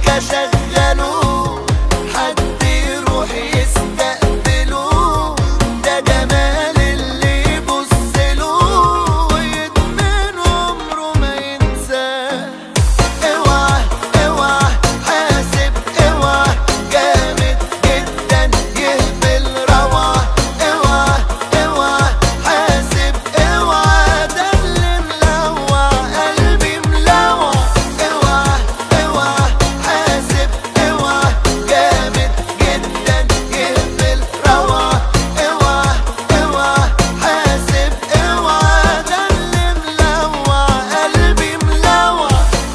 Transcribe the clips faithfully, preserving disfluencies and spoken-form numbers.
حاجة شغلوه، حد يروح يستقبلوه، ده جمال اللي يبصله ويدمن عمره ما ينساه. اوعى اوعى حاسب، اوعى جامد جدا يهبل روعة. اوعى اوعى حاسب، اوعى ده اللي ملوع قلبي ملوع. اوعى اوعى حاسب، اوعى جامد جدا يهبل روعة. اوعى اوعى حاسب، اوعى ده اللي ملوع قلبي ملوع.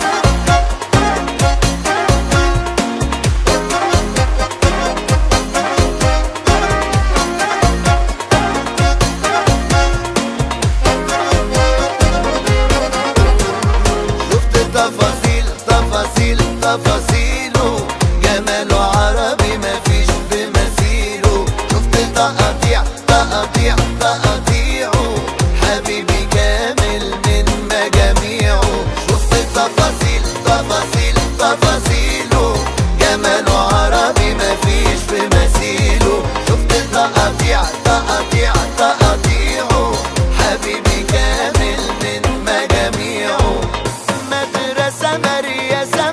شفت تفاصيل تفاصيل تفاصيله، جماله عربي مفيش بمثيله. شفت تقطيع تقطيع تقطيعه، حبيبي كامل من مجاميعه. شفت تفاصيل تفاصيل تفاصيله، جماله عربي مفيش بمثيله. شفت تقطيع تقطيع تقطيعه، حبيبي كامل من مجاميعه. مدرسة مريسة